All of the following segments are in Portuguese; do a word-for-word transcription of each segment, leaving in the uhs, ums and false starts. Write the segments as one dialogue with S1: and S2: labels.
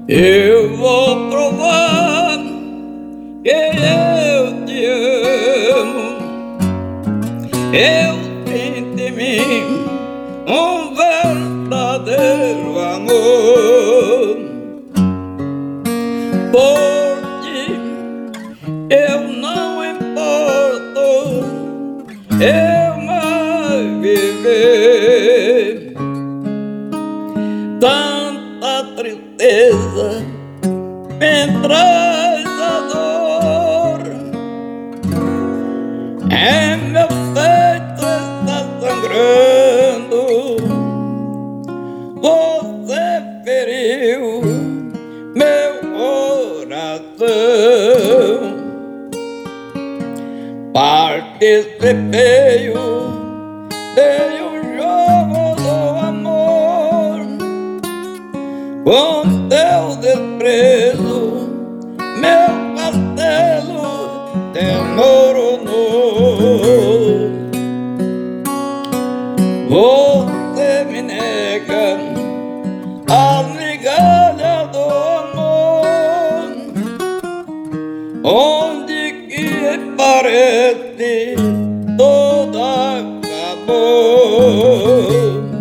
S1: Eu vou provar que eu te amo. Eu sinto em mim um verdadeiro amor. Por ti eu não importo, eu mais viver. Tanta tristeza me traz a dor, é meu peito está sangrando. Você feriu meu coração. Participei dei o jogo do amor. Com teu desprezo, meu castelo desmoronou. Você me nega as migalhas do amor, onde que parece tudo acabou.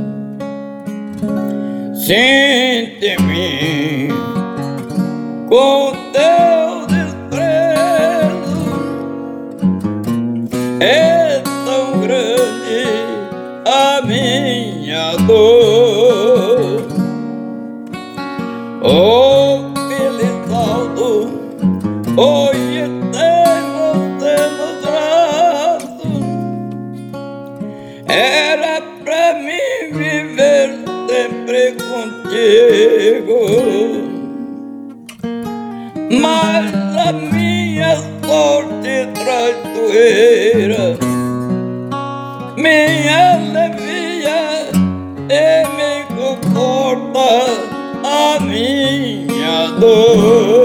S1: Sinto em mim com teu desprezo, é tão grande a minha dor. Oh, Felisaldo, hoje tem você no braço. Era pra mim viver sempre contigo, mas a minha sorte traiçoeira me alivia e me conforta a minha dor.